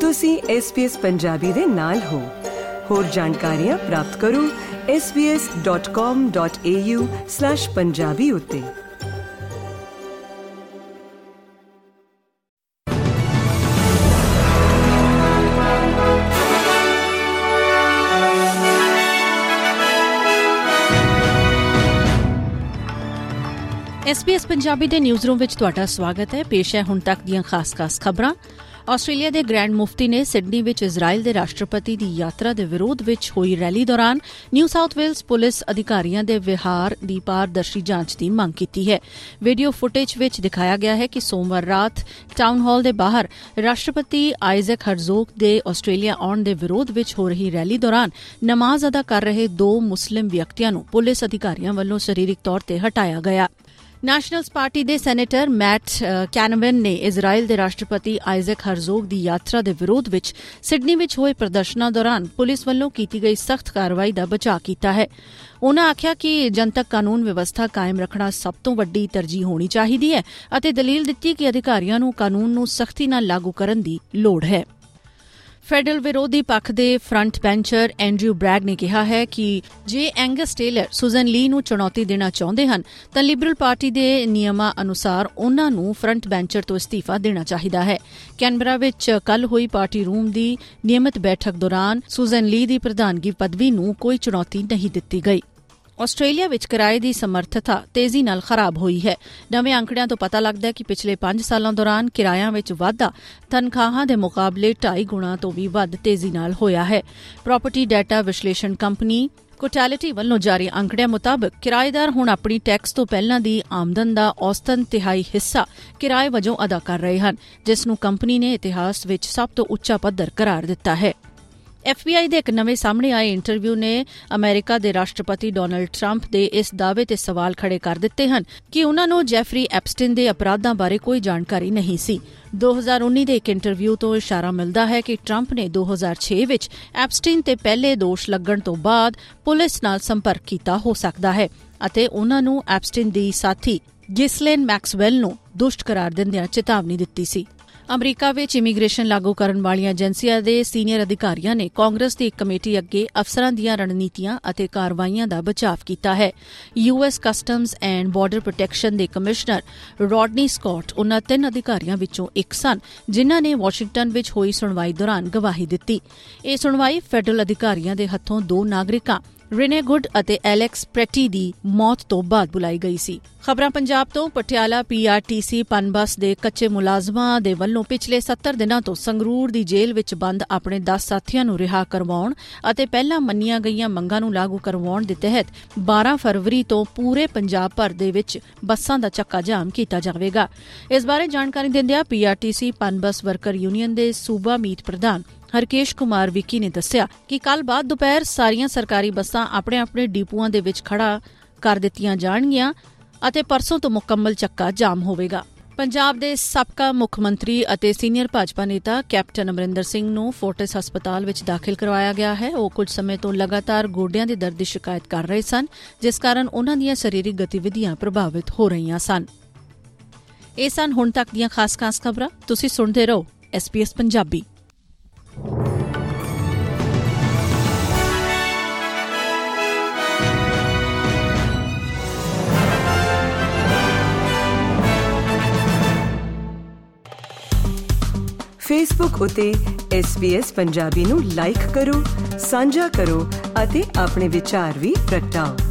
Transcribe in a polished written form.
ਤੁਸੀਂ SBS ਪੰਜਾਬੀ ਦੇ ਨਾਲ ਹੋ। ਹੋਰ ਜਾਣਕਾਰੀਆਂ ਪ੍ਰਾਪਤ ਕਰੋ sbs.com.au/punjabi ਉੱਤੇ। SBS ਪੰਜਾਬੀ ਦੇ ਨਿਊਜ਼ ਰੂਮ ਵਿੱਚ ਤੁਹਾਡਾ ਸਵਾਗਤ ਹੈ। ਪੇਸ਼ ਹੈ ਹੁਣ ਤੱਕ ਦੀਆਂ ਖਾਸ ਖਬਰਾਂ। ਆਸਟ੍ਰੇਲੀਆ ਦੇ ਗ੍ਰੈਂਡ ਮੁਫਤੀ ਨੇ ਸਿਡਨੀ ਵਿੱਚ ਇਜ਼ਰਾਈਲ ਦੇ ਰਾਸ਼ਟਰਪਤੀ ਦੀ ਯਾਤਰਾ ਦੇ ਵਿਰੋਧ ਵਿੱਚ ਹੋਈ ਰੈਲੀ ਦੌਰਾਨ ਨਿਊ ਸਾਊਥ ਵੇਲਜ਼ ਪੁਲਿਸ ਅਧਿਕਾਰੀਆਂ ਦੇ ਵਿਹਾਰ ਦੀ ਪਾਰਦਰਸ਼ੀ ਜਾਂਚ ਦੀ ਮੰਗ ਕੀਤੀ ਹੈ। ਵੀਡੀਓ ਫੁਟੇਜ ਵਿੱਚ ਦਿਖਾਇਆ ਗਿਆ ਹੈ ਕਿ ਸੋਮਵਾਰ ਰਾਤ ਟਾਊਨ ਹਾਲ ਦੇ ਬਾਹਰ ਰਾਸ਼ਟਰਪਤੀ ਆਈਜ਼ੈਕ ਹਰਜ਼ੋਗ ਦੇ ਆਸਟ੍ਰੇਲੀਆ ਆਉਣ ਦੇ ਵਿਰੋਧ ਵਿੱਚ ਹੋ ਰਹੀ ਰੈਲੀ ਦੌਰਾਨ ਨਮਾਜ਼ ਅਦਾ ਕਰ ਰਹੇ 2 ਮੁਸਲਿਮ ਵਿਅਕਤੀਆਂ ਨੂੰ ਪੁਲਿਸ ਅਧਿਕਾਰੀਆਂ ਵੱਲੋਂ ਸਰੀਰਕ ਤੌਰ ਤੇ ਹਟਾਇਆ ਗਿਆ। ਨੈਸ਼ਨਲਸ ਪਾਰਟੀ ਦੇ ਸੈਨੇਟਰ ਮੈਟ ਕੈਨਵਨ ਨੇ ਇਜ਼ਰਾਈਲ ਦੇ ਰਾਸ਼ਟਰਪਤੀ ਆਈਜ਼ੈਕ ਹਰਜ਼ੋਗ ਦੀ ਯਾਤਰਾ ਦੇ ਵਿਰੋਧ ਵਿੱਚ ਸਿਡਨੀ ਵਿੱਚ ਹੋਏ ਪ੍ਰਦਰਸ਼ਨਾਂ ਦੌਰਾਨ ਪੁਲਿਸ ਵੱਲੋਂ ਕੀਤੀ ਗਈ ਸਖਤ ਕਾਰਵਾਈ ਦਾ ਬਚਾਅ ਕੀਤਾ ਹੈ। ਉਨ੍ਹਾਂ ਆਖਿਆ ਕਿ ਜਨਤਕ ਕਾਨੂੰਨ ਵਿਵਸਥਾ ਕਾਇਮ ਰੱਖਣਾ ਸਭ ਤੋਂ ਵੱਡੀ ਤਰਜੀਹ ਹੋਣੀ ਚਾਹੀਦੀ ਹੈ ਅਤੇ ਦਲੀਲ ਦਿੱਤੀ ਕਿ ਅਧਿਕਾਰੀਆਂ ਨੂੰ ਕਾਨੂੰਨ ਨੂੰ ਸਖਤੀ ਨਾਲ ਲਾਗੂ ਕਰਨ ਦੀ ਲੋੜ ਹੈ। ਫੈਡਰਲ ਵਿਰੋਧੀ ਪੱਖ ਦੇ ਫਰੰਟ ਬੈਂਚਰ ਐਂਡਰਿਊ ਬ੍ਰੈਗ ਨੇ ਕਿਹਾ ਹੈ ਕਿ ਜੇ ਐਂਗਸ ਟੇਲਰ ਸੁਜ਼ਨ ਲੀ ਨੂੰ ਚੁਣੌਤੀ ਦੇਣਾ ਚਾਹੁੰਦੇ ਹਨ ਤਾਂ ਲਿਬਰਲ ਪਾਰਟੀ ਦੇ ਨਿਯਮਾਂ ਅਨੁਸਾਰ ਉਨ੍ਹਾਂ ਨੂੰ ਫਰੰਟ ਬੈਂਚਰ ਤੋਂ ਅਸਤੀਫਾ ਦੇਣਾ ਚਾਹੀਦਾ ਹੈ। ਕੈਨਬਰਾ ਵਿੱਚ ਕੱਲ੍ਹ ਹੋਈ ਪਾਰਟੀ ਰੂਮ ਦੀ ਨਿਯਮਿਤ ਬੈਠਕ ਦੌਰਾਨ ਸੁਜ਼ਨ ਲੀ ਦੀ ਪ੍ਰਧਾਨਗੀ ਪਦਵੀ ਨੂੰ ਕੋਈ ਚੁਣੌਤੀ ਨਹੀਂ ਦਿੱਤੀ ਗਈ। ਆਸਟ੍ਰੇਲੀਆ ਵਿੱਚ ਕਿਰਾਏ ਦੀ ਸਮਰੱਥਾ ਤੇਜ਼ੀ ਨਾਲ ਖਰਾਬ ਹੋਈ ਹੈ। ਨਵੇਂ ਅੰਕੜਿਆਂ ਤੋਂ ਪਤਾ ਲੱਗਦਾ ਹੈ ਕਿ ਪਿਛਲੇ 5 ਸਾਲਾਂ ਦੌਰਾਨ ਕਿਰਾਇਆਂ ਵਿੱਚ ਵਾਧਾ ਤਨਖਾਹਾਂ ਦੇ ਮੁਕਾਬਲੇ 2.5 ਗੁਣਾ ਤੋਂ ਵੀ ਵੱਧ ਤੇਜ਼ੀ ਨਾਲ ਹੋਇਆ ਹੈ। ਪ੍ਰਾਪਰਟੀ ਡਾਟਾ ਵਿਸ਼ਲੇਸ਼ਣ ਕੰਪਨੀ ਕੋਟੈਲਿਟੀ ਵੱਲੋਂ ਜਾਰੀ ਅੰਕੜਿਆਂ ਮੁਤਾਬਕ ਕਿਰਾਏਦਾਰ ਹੁਣ ਆਪਣੀ ਟੈਕਸ ਤੋਂ ਪਹਿਲਾਂ ਦੀ ਆਮਦਨ ਦਾ ਔਸਤਨ 3/4 ਹਿੱਸਾ ਕਿਰਾਏ ਵਜੋਂ ਅਦਾ ਕਰ ਰਹੇ ਹਨ, ਜਿਸ ਨੂੰ ਕੰਪਨੀ ਨੇ ਇਤਿਹਾਸ ਵਿੱਚ ਸਭ ਤੋਂ ਉੱਚਾ ਪੱਧਰ ਕਰਾਰ ਦਿੱਤਾ ਹੈ। FBI ਦੇ ਇੱਕ ਨਵੇਂ ਸਾਹਮਣੇ ਆਏ ਇੰਟਰਵਿਊ ਨੇ ਅਮਰੀਕਾ ਦੇ ਰਾਸ਼ਟਰਪਤੀ ਡੋਨਲਡ ਟਰੰਪ ਦੇ ਇਸ ਦਾਅਵੇ ਤੇ ਸਵਾਲ ਖੜੇ ਕਰ ਦਿੱਤੇ ਹਨ ਕਿ ਉਨ੍ਹਾਂ ਨੂੰ ਜੈਫਰੀ ਐਪਸਟਿਨ ਦੇ ਅਪਰਾਧਾਂ ਬਾਰੇ ਕੋਈ ਜਾਣਕਾਰੀ ਨਹੀਂ ਸੀ। 2019 ਦੇ ਇੱਕ ਇੰਟਰਵਿਊ ਤੋਂ ਇਸ਼ਾਰਾ ਮਿਲਦਾ ਹੈ ਕਿ ਟਰੰਪ ਨੇ 2006 ਵਿੱਚ ਐਪਸਟਿਨ ਤੇ ਪਹਿਲੇ ਦੋਸ਼ ਲੱਗਣ ਤੋਂ ਬਾਅਦ ਪੁਲਿਸ ਨਾਲ ਸੰਪਰਕ ਕੀਤਾ ਹੋ ਸਕਦਾ ਹੈ ਅਤੇ ਉਨ੍ਹਾਂ ਨੂੰ ਐਪਸਟਿਨ ਦੀ ਸਾਥੀ ਗਿਸਲੇਨ ਮੈਕਸਵੈਲ ਨੂੰ ਦੁਸ਼ਟ ਕਰਾਰ ਦਿੰਦਿਆਂ ਚੇਤਾਵਨੀ ਦਿੱਤੀ ਸੀ। ਅਮਰੀਕਾ ਵਿੱਚ ਇਮੀਗ੍ਰੇਸ਼ਨ ਲਾਗੂ ਕਰਨ ਵਾਲੀਆਂ ਏਜੰਸੀਆਂ ਦੇ ਸੀਨੀਅਰ ਅਧਿਕਾਰੀਆਂ ਨੇ ਕਾਂਗਰਸ ਦੀ ਇੱਕ ਕਮੇਟੀ ਅੱਗੇ ਅਫਸਰਾਂ ਦੀਆਂ ਰਣਨੀਤੀਆਂ ਅਤੇ ਕਾਰਵਾਈਆਂ ਦਾ ਬਚਾਅ ਕੀਤਾ ਹੈ। US customs and border protection ਦੇ ਕਮਿਸ਼ਨਰ ਰੌਡਨੀ ਸਕੌਟ ਉਨ੍ਹਾਂ 3 ਅਧਿਕਾਰੀਆਂ ਵਿੱਚੋਂ ਇੱਕ ਸਨ ਜਿਨ੍ਹਾਂ ਨੇ ਵਾਸ਼ਿੰਗਟਨ ਵਿੱਚ ਹੋਈ ਸੁਣਵਾਈ ਦੌਰਾਨ ਗਵਾਹੀ ਦਿੱਤੀ। ਇਹ ਸੁਣਵਾਈ ਫੈਡਰਲ ਅਧਿਕਾਰੀਆਂ ਦੇ ਹੱਥੋਂ 2 ਨਾਗਰਿਕਾਂ ਰਿਨੇ ਗੁੱਡ ਅਤੇ ਐਲੈਕਸ ਪ੍ਰੈਟੀ ਦੀ ਮੌਤ ਤੋਂ ਬਾਅਦ ਬੁਲਾਈ ਗਈ ਸੀ। ਖਬਰਾਂ ਪੰਜਾਬ ਤੋਂ। ਪਟਿਆਲਾ PRTC ਪਨਬਸ ਦੇ ਕੱਚੇ ਮੁਲਾਜ਼ਮਾਂ ਦੇ ਵੱਲੋਂ ਪਿਛਲੇ 70 ਦਿਨਾਂ ਤੋਂ ਸੰਗਰੂਰ ਦੀ ਜੇਲ੍ਹ ਵਿੱਚ ਬੰਦ ਆਪਣੇ 10 ਸਾਥੀਆਂ ਨੂੰ ਰਿਹਾ ਕਰਵਾਉਣ ਅਤੇ ਪਹਿਲਾਂ ਮੰਨੀਆਂ ਗਈਆਂ ਮੰਗਾਂ ਨੂੰ ਲਾਗੂ ਕਰਵਾਉਣ ਦੇ ਤਹਿਤ 12 ਫਰਵਰੀ ਤੋਂ ਪੂਰੇ ਪੰਜਾਬ ਭਰ ਦੇ ਵਿੱਚ ਬੱਸਾਂ ਦਾ ਚੱਕਾ ਜਾਮ ਕੀਤਾ ਜਾਵੇਗਾ। ਇਸ ਬਾਰੇ ਜਾਣਕਾਰੀ ਦਿੰਦਿਆਂ PRTC ਪਨਬਸ ਵਰਕਰ ਯੂਨੀਅਨ ਦੇ ਸੂਬਾ ਮੀਤ ਪ੍ਰਧਾਨ ਹਰਕੇਸ਼ ਕੁਮਾਰ ਵਿੱਕੀ ਨੇ ਦੱਸਿਆ ਕਿ ਕੱਲ੍ਹ ਬਾਅਦ ਦੁਪਹਿਰ ਸਾਰੀਆਂ ਸਰਕਾਰੀ ਬੱਸਾਂ ਆਪਣੇ ਡਿਪੂਆਂ ਦੇ ਵਿੱਚ ਖੜਾ ਕਰ ਦਿੱਤੀਆਂ ਜਾਣਗੀਆਂ ਅਤੇ ਪਰਸੋਂ ਤੋਂ ਮੁਕੰਮਲ ਚੱਕਾ ਜਾਮ ਹੋਵੇਗਾ। ਪੰਜਾਬ ਦੇ ਸਾਬਕਾ ਮੁੱਖ ਮੰਤਰੀ ਅਤੇ ਸੀਨੀਅਰ ਭਾਜਪਾ ਨੇਤਾ ਕੈਪਟਨ ਅਮਰਿੰਦਰ ਸਿੰਘ ਨੂੰ ਫੋਰਟਿਸ ਹਸਪਤਾਲ ਵਿੱਚ ਦਾਖਲ ਕਰਵਾਇਆ ਗਿਆ ਹੈ। ਉਹ ਕੁਝ ਸਮੇਂ ਤੋਂ ਲਗਾਤਾਰ ਗੋਡਿਆਂ ਦੇ ਦਰਦ ਦੀ ਸ਼ਿਕਾਇਤ ਕਰ ਰਹੇ ਸਨ, ਜਿਸ ਕਾਰਨ ਉਨ੍ਹਾਂ ਦੀਆਂ ਸਰੀਰਕ ਗਤੀਵਿਧੀਆਂ ਪ੍ਰਭਾਵਿਤ ਹੋ ਰਹੀਆਂ ਸਨ। ਇਹ ਸਨ ਹੁਣ ਤੱਕ ਦੀਆਂ ਖਾਸ ਖਬਰਾਂ। ਤੁਸੀਂ ਸੁਣਦੇ ਰਹੋ SBS ਪੰਜਾਬੀ। ਫੇਸਬੁੱਕ ਉਤੇ SBS ਪੰਜਾਬੀ ਨੂੰ ਲਾਈਕ ਕਰੋ, ਸਾਂਝਾ ਕਰੋ ਅਤੇ ਆਪਣੇ ਵਿਚਾਰ ਵੀ ਪ੍ਰਗਟਾਓ।